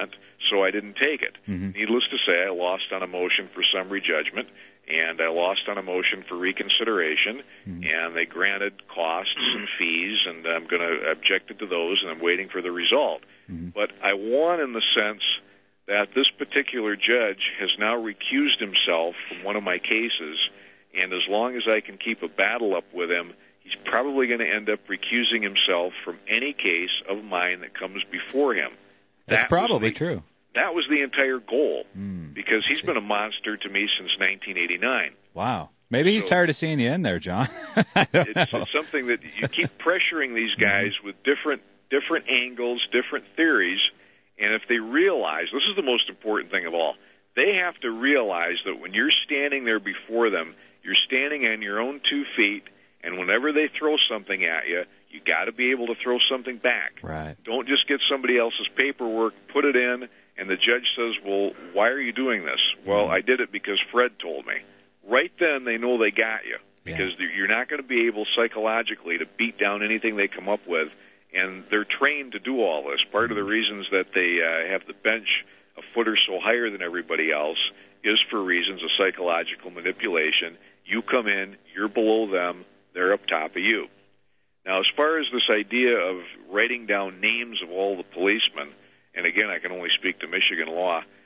so I didn't take it. Mm-hmm. Needless to say, I lost on a motion for summary judgment, and I lost on a motion for reconsideration, and they granted costs and fees, and I'm going to object to those, and I'm waiting for the result. But I won in the sense that this particular judge has now recused himself from one of my cases, and as long as I can keep a battle up with him, he's probably going to end up recusing himself from any case of mine that comes before him. That's probably true. That was the entire goal, because he's been a monster to me since 1989. Wow. Maybe he's tired of seeing you in there, John. It's something that you keep pressuring these guys with different angles, different theories, and if they realize, this is the most important thing of all, they have to realize that when you're standing there before them, you're standing on your own 2 feet, and whenever they throw something at you, you got to be able to throw something back. Right. Don't just get somebody else's paperwork, put it in, and the judge says, well, why are you doing this? Well, I did it because Fred told me. Right then, they know they got you, because you're not going to be able psychologically to beat down anything they come up with, and they're trained to do all this. Part of the reasons that they have the bench a foot or so higher than everybody else is for reasons of psychological manipulation. You come in, you're below them, they're up top of you. Now, as far as this idea of writing down names of all the policemen, and again, I can only speak to Michigan law,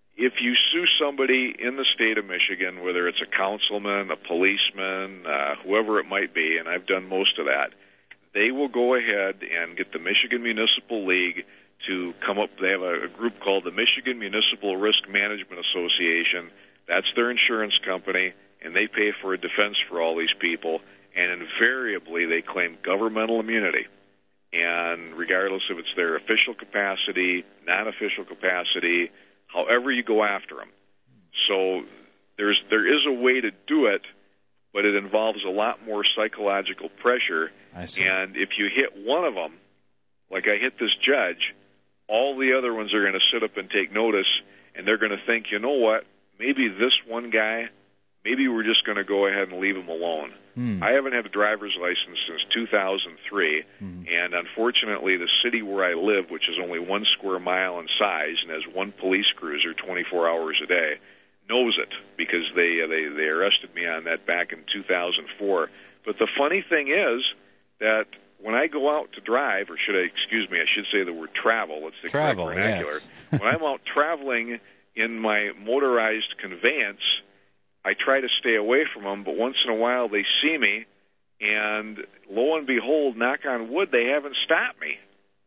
if you sue somebody in the state of Michigan, whether it's a councilman, a policeman, whoever it might be, and I've done most of that, they will go ahead and get the Michigan Municipal League to come up. They have a group called the Michigan Municipal Risk Management Association. That's their insurance company, and they pay for a defense for all these people, and invariably they claim governmental immunity. And regardless if it's their official capacity, non-official capacity, however you go after them. So there is a way to do it, but it involves a lot more psychological pressure. I see. And if you hit one of them, like I hit this judge, all the other ones are going to sit up and take notice, and they're going to think, you know what, maybe this one guy, maybe we're just going to go ahead and leave him alone. I haven't had a driver's license since 2003, and unfortunately the city where I live, which is only 1 square mile in size and has one police cruiser 24 hours a day, knows it because they arrested me on that back in 2004. But the funny thing is that when I go out to drive, or I should say the word travel, it's the correct vernacular. Yes. When I'm out traveling in my motorized conveyance, I try to stay away from them, but once in a while they see me, and lo and behold, knock on wood, they haven't stopped me.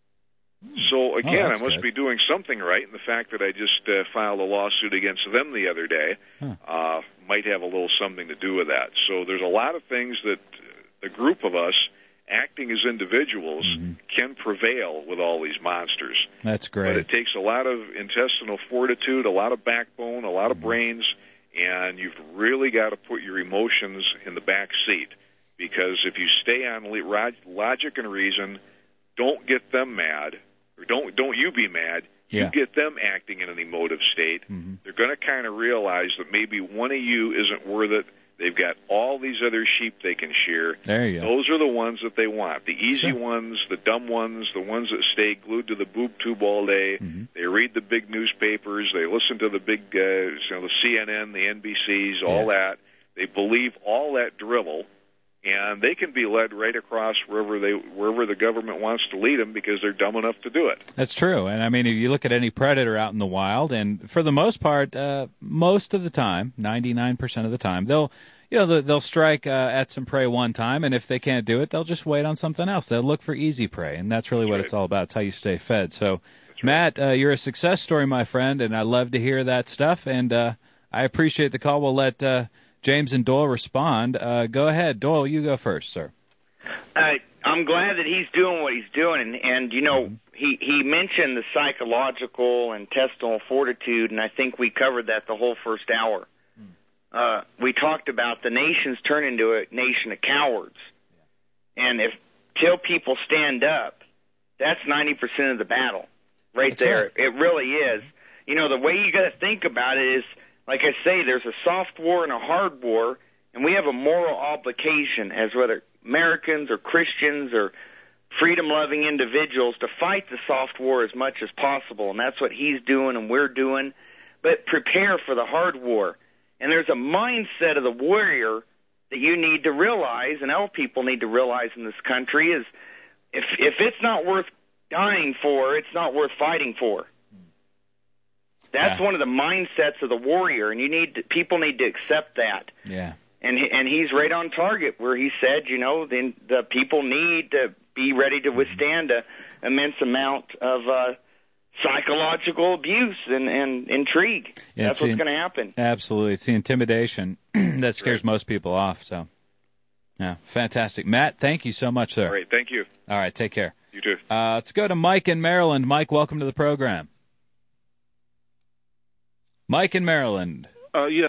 So again, I must be doing something right, and the fact that I just filed a lawsuit against them the other day might have a little something to do with that. So there's a lot of things that the group of us, acting as individuals, can prevail with all these monsters. That's great. But it takes a lot of intestinal fortitude, a lot of backbone, a lot of brains, and you've really got to put your emotions in the back seat, because if you stay on logic and reason, don't get them mad, or don't you be mad. You get them acting in an emotive state. They're going to kind of realize that maybe one of you isn't worth it. They've got all these other sheep they can shear. There you go. Those are the ones that they want. The easy ones, the dumb ones, the ones that stay glued to the boob tube all day. They read the big newspapers. They listen to the big, the CNN, the NBCs, all that. They believe all that drivel, and they can be led right across wherever the government wants to lead them because they're dumb enough to do it. That's true. And I mean, if you look at any predator out in the wild, and for the most part, most of the time, 99% of the time, they'll strike at some prey one time, and if they can't do it, they'll just wait on something else. They'll look for easy prey, and that's really what it's all about. It's how you stay fed. So, Matt, you're a success story, my friend, and I love to hear that stuff, and I appreciate the call. We'll let James and Doyle respond. Go ahead. Doyle, you go first, sir. I'm glad that he's doing what he's doing, and he mentioned the psychological and intestinal fortitude, and I think we covered that the whole first hour. We talked about the nation's turned into a nation of cowards. And till people stand up, that's 90% of the battle right there. Right. It really is. The way you got to think about it is, like I say, there's a soft war and a hard war, and we have a moral obligation as whether Americans or Christians or freedom-loving individuals to fight the soft war as much as possible, and that's what he's doing and we're doing. But prepare for the hard war. And there's a mindset of the warrior that you need to realize, and all people need to realize in this country, is if it's not worth dying for, it's not worth fighting for. That's one of the mindsets of the warrior, and people need to accept that. Yeah. And he's right on target where he said, the people need to be ready to withstand an immense amount of psychological abuse and intrigue. Yeah, that's what's going to happen. Absolutely. It's the intimidation that scares most people off. So, yeah, fantastic. Matt, thank you so much, sir. All right, thank you. All right, take care. You too. Let's go to Mike in Maryland. Mike, welcome to the program. Mike in Maryland. Yeah.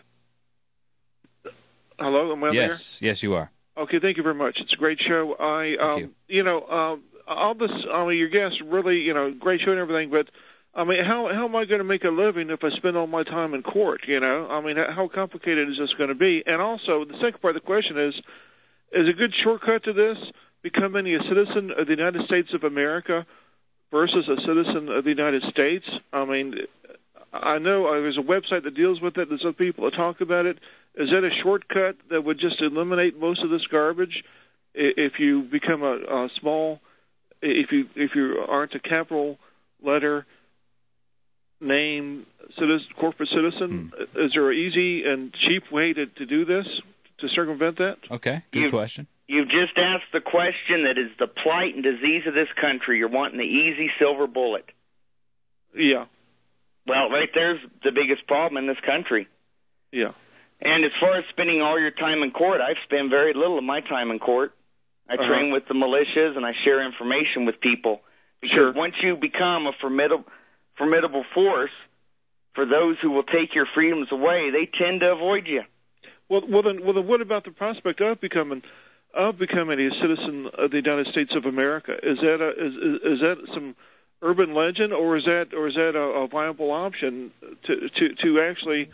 Hello, am I there? Yes, you are. Okay, thank you very much. It's a great show. Thank you. All this, your guests really, great show and everything, but, how am I going to make a living if I spend all my time in court, how complicated is this going to be? And also, the second part of the question is a good shortcut to this becoming a citizen of the United States of America versus a citizen of the United States? I know there's a website that deals with it. There's other people that talk about it. Is that a shortcut that would just eliminate most of this garbage if you become a small, if you aren't a capital letter name corporate citizen? Is there an easy and cheap way to do this, to circumvent that? Okay, good question. You've just asked the question that is the plight and disease of this country. You're wanting the easy silver bullet. Yeah. Well, right there's the biggest problem in this country. Yeah. And as far as spending all your time in court, I've spent very little of my time in court. I train with the militias, and I share information with people. Because once you become a formidable force for those who will take your freedoms away, they tend to avoid you. Well, then, what about the prospect of becoming a citizen of the United States of America? Is that some urban legend, or is that a viable option to actually,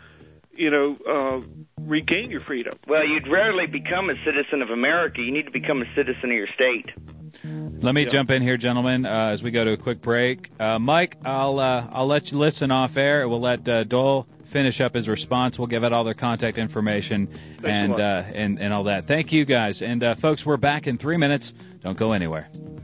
regain your freedom? Well, you'd rarely become a citizen of America. You need to become a citizen of your state. Let me jump in here, gentlemen, as we go to a quick break. Mike, I'll let you listen off air. We'll let Dole finish up his response. We'll give out all their contact information and all that. Thank you, guys. And folks, we're back in 3 minutes. Don't go anywhere.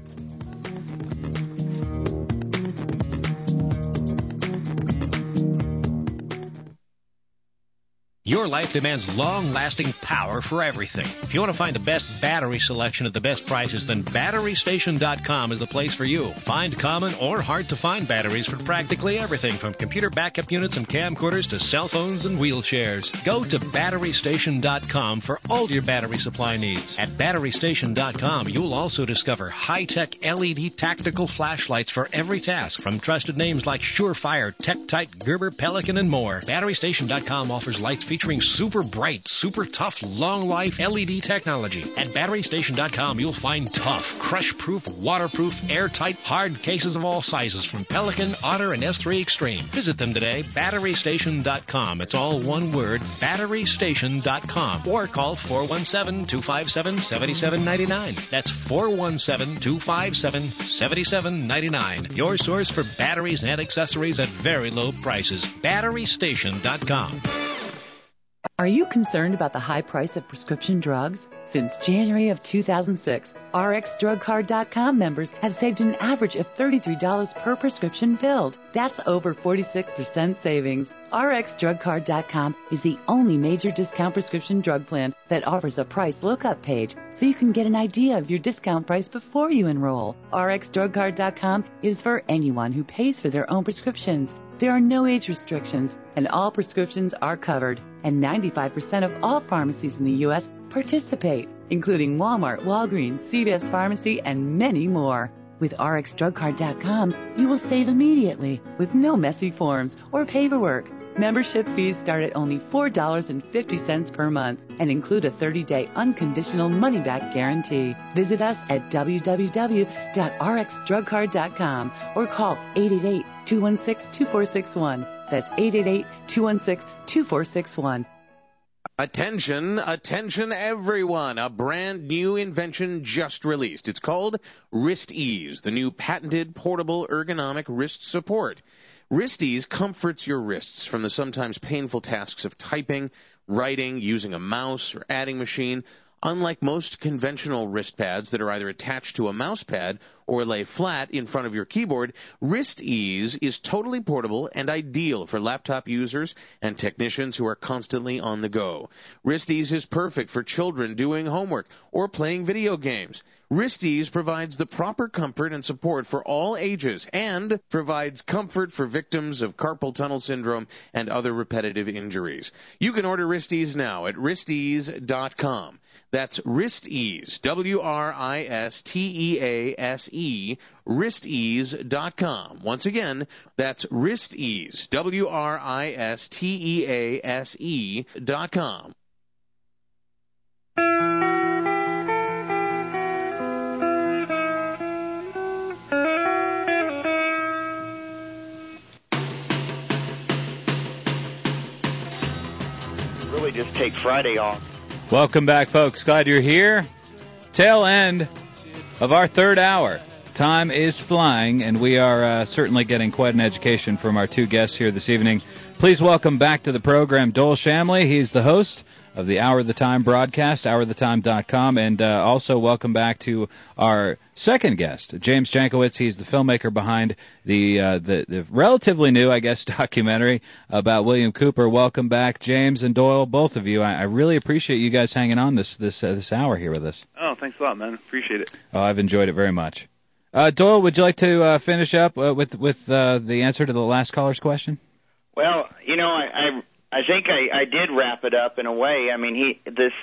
Your life demands long-lasting power for everything. If you want to find the best battery selection at the best prices, then BatteryStation.com is the place for you. Find common or hard-to-find batteries for practically everything, from computer backup units and camcorders to cell phones and wheelchairs. Go to BatteryStation.com for all your battery supply needs. At BatteryStation.com, you'll also discover high-tech LED tactical flashlights for every task, from trusted names like Surefire, TechTite, Gerber, Pelican, and more. BatteryStation.com offers lights featuring super bright, super tough, long-life LED technology. At BatteryStation.com, you'll find tough, crush-proof, waterproof, airtight, hard cases of all sizes from Pelican, Otter, and S3 Extreme. Visit them today, BatteryStation.com. It's all one word, BatteryStation.com. Or call 417-257-7799. That's 417-257-7799. Your source for batteries and accessories at very low prices. BatteryStation.com. Are you concerned about the high price of prescription drugs? Since January of 2006, RxDrugCard.com members have saved an average of $33 per prescription filled. That's over 46% savings. RxDrugCard.com is the only major discount prescription drug plan that offers a price lookup page, so you can get an idea of your discount price before you enroll. RxDrugCard.com is for anyone who pays for their own prescriptions. There are no age restrictions, and all prescriptions are covered. And 95% of all pharmacies in the U.S. participate, including Walmart, Walgreens, CVS Pharmacy, and many more. With RxDrugCard.com, you will save immediately with no messy forms or paperwork. Membership fees start at only $4.50 per month and include a 30-day unconditional money-back guarantee. Visit us at www.rxdrugcard.com or call 888-216-2461. That's 888-216-2461. Attention everyone. A brand new invention just released. It's called Wrist Ease, the new patented portable ergonomic wrist support. Wrist Ease comforts your wrists from the sometimes painful tasks of typing, writing, using a mouse, or adding machine. Unlike most conventional wrist pads that are either attached to a mouse pad or lay flat in front of your keyboard, Wrist Ease is totally portable and ideal for laptop users and technicians who are constantly on the go. Wrist Ease is perfect for children doing homework or playing video games. Wrist Ease provides the proper comfort and support for all ages and provides comfort for victims of carpal tunnel syndrome and other repetitive injuries. You can order Wrist Ease now at wristease.com. That's Wrist Ease, WRISTEASE, wristease.com. Once again, that's Wrist Ease, WRISTEASE.com. Really just take Friday off. Welcome back, folks. Glad you're here. Tail end of our third hour. Time is flying, and we are certainly getting quite an education from our two guests here this evening. Please welcome back to the program Dole Shamley. He's the host of the Hour of the Time broadcast, houroftetime.com, and also welcome back to our second guest, James Jankowicz. He's the filmmaker behind the relatively new, I guess, documentary about William Cooper. Welcome back, James and Doyle, both of you. I really appreciate you guys hanging on this hour here with us. Oh, thanks a lot, man. Appreciate it. Oh, I've enjoyed it very much. Doyle, would you like to finish up with the answer to the last caller's question? Well, I think I did wrap it up in a way. I mean,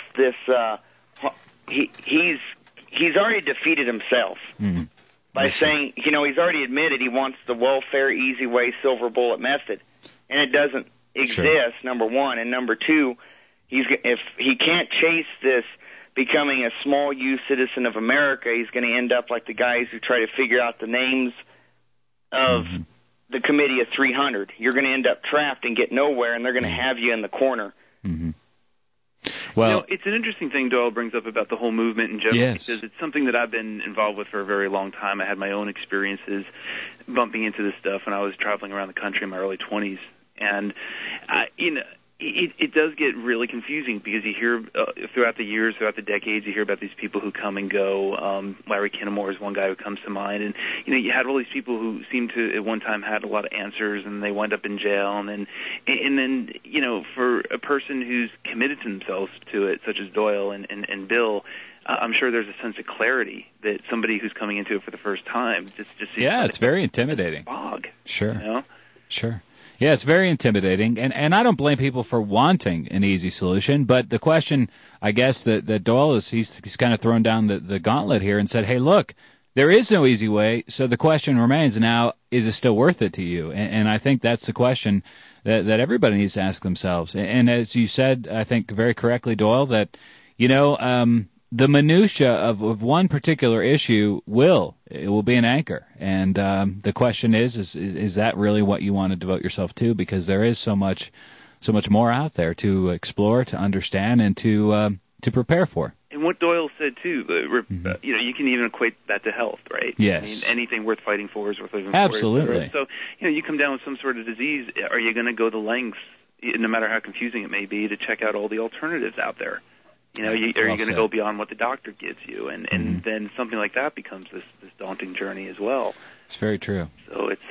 he's already defeated himself by saying, he's already admitted he wants the welfare, easy way, silver bullet method, and it doesn't exist. Number one, and number two, if he can't chase this becoming a small U citizen of America, he's going to end up like the guys who try to figure out the names of the Committee of 300. You're going to end up trapped and get nowhere, and they're going to have you in the corner. Well, it's an interesting thing Doyle brings up about the whole movement in general, because it's something that I've been involved with for a very long time. I had my own experiences bumping into this stuff when I was traveling around the country in my early 20s, and it does get really confusing because you hear throughout the years, throughout the decades, you hear about these people who come and go. Larry Kinnemore is one guy who comes to mind, and you had all these people who seemed to at one time had a lot of answers, and they wind up in jail, and then for a person who's committed to themselves to it, such as Doyle and Bill. I'm sure there's a sense of clarity that somebody who's coming into it for the first time just seems it's very intimidating. Fog. Sure. Sure. Yeah, it's very intimidating, and I don't blame people for wanting an easy solution, but the question, I guess, that Doyle he's kind of thrown down the gauntlet here and said, hey, look, there is no easy way, so the question remains now, is it still worth it to you? And I think that's the question that everybody needs to ask themselves. And as you said, I think very correctly, Doyle, that, the minutia of one particular issue will be an anchor, and the question is that really what you want to devote yourself to? Because there is so much more out there to explore, to understand, and to prepare for. And what Doyle said too, you can even equate that to health, right? Yes. I mean, anything worth fighting for is worth living for. Absolutely. So you come down with some sort of disease, are you going to go the lengths, no matter how confusing it may be, to check out all the alternatives out there? Are you going to go beyond what the doctor gives you? And then something like that becomes this daunting journey as well. It's very true. So it's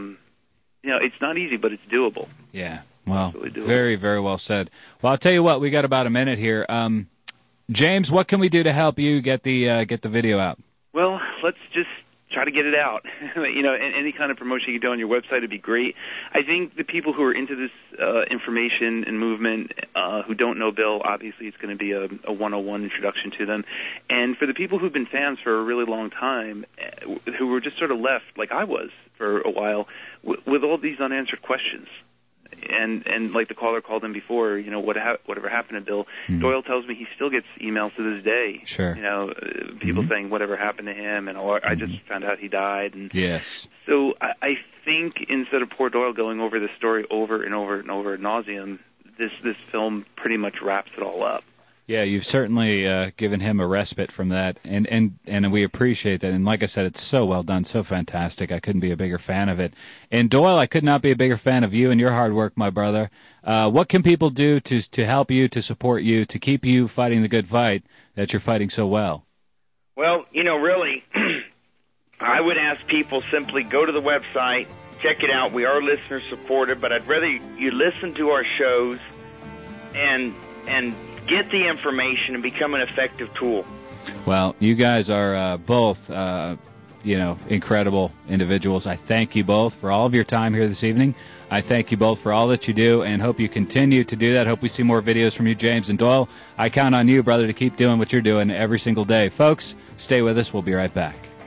it's not easy, but it's doable. Yeah. Well, very, very well said. Well, I'll tell you what, we got about a minute here. James, what can we do to help you get the video out? Well, let's just try to get it out. And any kind of promotion you can do on your website would be great. I think the people who are into this information and movement who don't know Bill, obviously it's going to be a 101 introduction to them. And for the people who've been fans for a really long time, who were just sort of left, like I was for a while, with all these unanswered questions. And like the caller called in before, whatever happened to Bill, Doyle tells me he still gets emails to this day. Sure. People saying whatever happened to him, and I just found out he died. And yes. So I think instead of poor Doyle going over this story over and over and over ad nauseum, this film pretty much wraps it all up. Yeah, you've certainly given him a respite from that, and we appreciate that. And like I said, it's so well done, so fantastic. I couldn't be a bigger fan of it. And Doyle, I could not be a bigger fan of you and your hard work, my brother. What can people do to help you, to support you, to keep you fighting the good fight that you're fighting so well? Well, really, I would ask people simply go to the website, check it out. We are listener supported, but I'd rather you listen to our shows and get the information and become an effective tool. Well, you guys are both, incredible individuals. I thank you both for all of your time here this evening. I thank you both for all that you do and hope you continue to do that. Hope we see more videos from you, James and Doyle. I count on you, brother, to keep doing what you're doing every single day. Folks, stay with us. We'll be right back.